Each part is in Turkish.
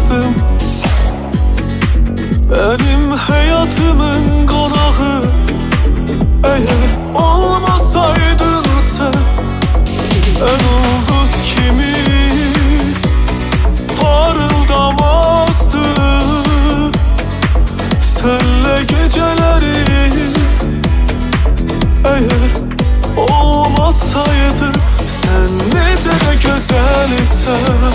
bastım. Benim hayatımın konağı, eğer olmasaydın sen, en ulduz kimi parıldamazdı. Senle geceleri eğer olmasaydı, sen nece de güzelsen.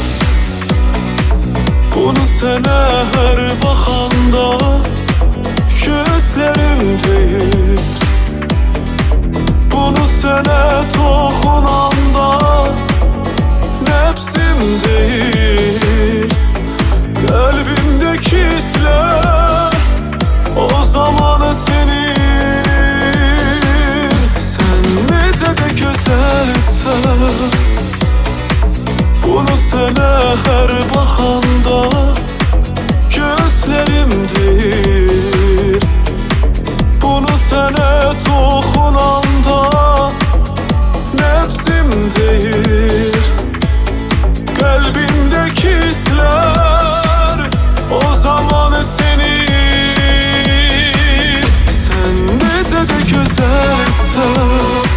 Bunu sana her bakanda gözlerim deyir, bunu sana toxunanda nefsim deyir. Kalbimdeki hisler o zamanı senin. Sen nece de güzelsen, bunu sana her bakanda gözlerim deyir, bunu sana toxunanda nefsim deyir. Kalbimdeki hisler o zamanı senin. Sen nece de güzelsen.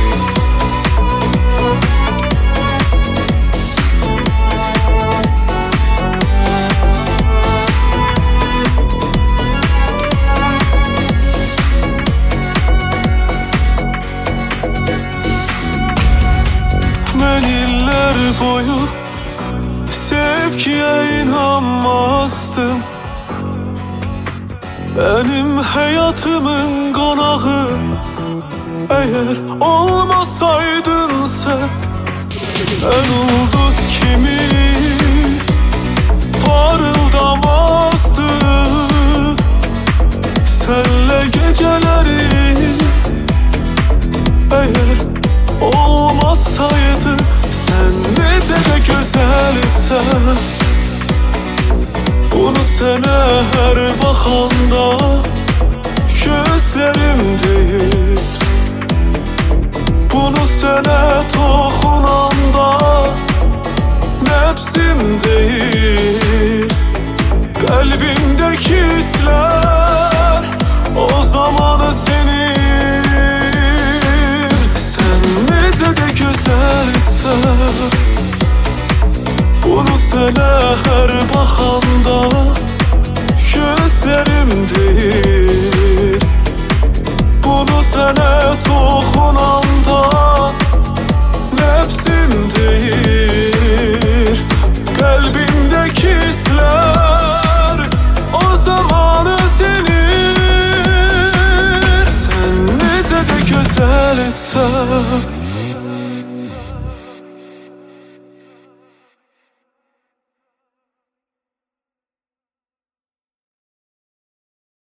Ben yıllar boyu sevgiye inanmazdım. Benim hayatımın konağı, eğer olmasaydın sen, en ulduz kimi parıldamazdı. Senle geceleri eğer olmasaydı, sen nece de güzelsen. Bunu sana her bakanda gözlerim deyir, bunu sana toxunanda nefsim deyir. Kalbimdeki hisler o zamanı senin. Sen nece de güzelsen, bunu sana her bakanda gözlerim deyir, bunu sana toxunanda nefsim deyir. Kalbimdeki hisler o zamanı senin. Sen nece de güzelsen.